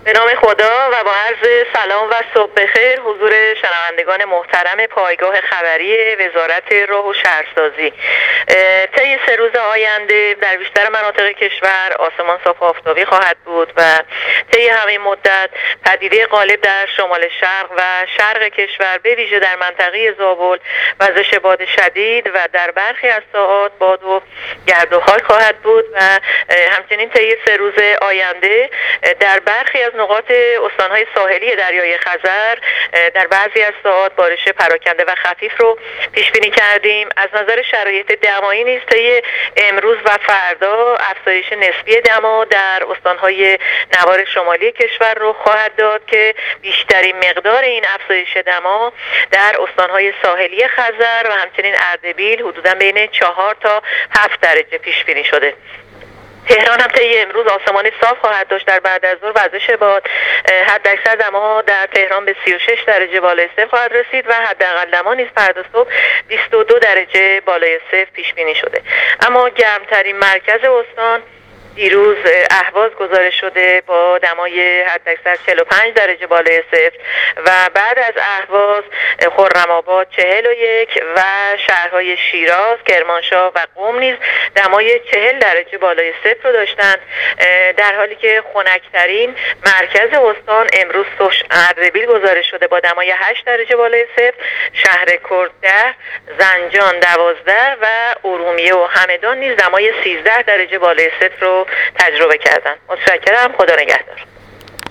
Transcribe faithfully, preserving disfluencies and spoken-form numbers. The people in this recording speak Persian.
به نام خدا و با عرض سلام و صبح بخیر حضور شنوندگان محترم پایگاه خبری وزارت راه و شهرسازی. طی سه روز آینده در بیشتر مناطق کشور آسمان صاف و آفتابی خواهد بود و طی همین مدت پدیده غالب در شمال شرق و شرق کشور به ویژه در منطقه زابل وزش باد شدید و در برخی از ساعات باد و گرد و خاک خواهد بود و همچنین طی سه روز آینده در برخی از نقاط استانهای ساحلی دریای خزر در بعضی از ساعات بارش پراکنده و خفیف رو پیش بینی کردیم. از نظر شرایط دمایی نیز طی امروز و فردا افزایش نسبی دما در استانهای نوار شمالی کشور رو خواهد داد که بیشترین مقدار این افزایش دما در استانهای ساحلی خزر و همچنین اردبیل حدوداً بین چهار تا هفت درجه پیش بینی شده. تهران هم طی امروز آسمان صاف خواهد داشت. در بعد از ظهر وزش باد حداکثر دما در تهران به سی و شش درجه بالای صفر خواهد رسید و حداقل دما نیز فردا صبح بیست و دو درجه بالای صفر پیش بینی شده. اما گرمترین مرکز استان دیروز اهواز گزارش شده با دمای حداکثر چهل و پنج درجه بالای صفر و بعد از اهواز خرم‌آباد چهل و یک و شهرهای شیراز، کرمانشاه و قم نیز دمای چهل درجه بالای صفر رو داشتند، در حالی که خنک‌ترین مرکز استان امروز صبح اردبیل گزارش شده با دمای هشت درجه بالای صفر، شهر کرد ده، زنجان دوازده و ارومیه و همدان نیز دمای سیزده درجه بالای صفر رو تجربه کردن. متشکرم. خدا نگهدار.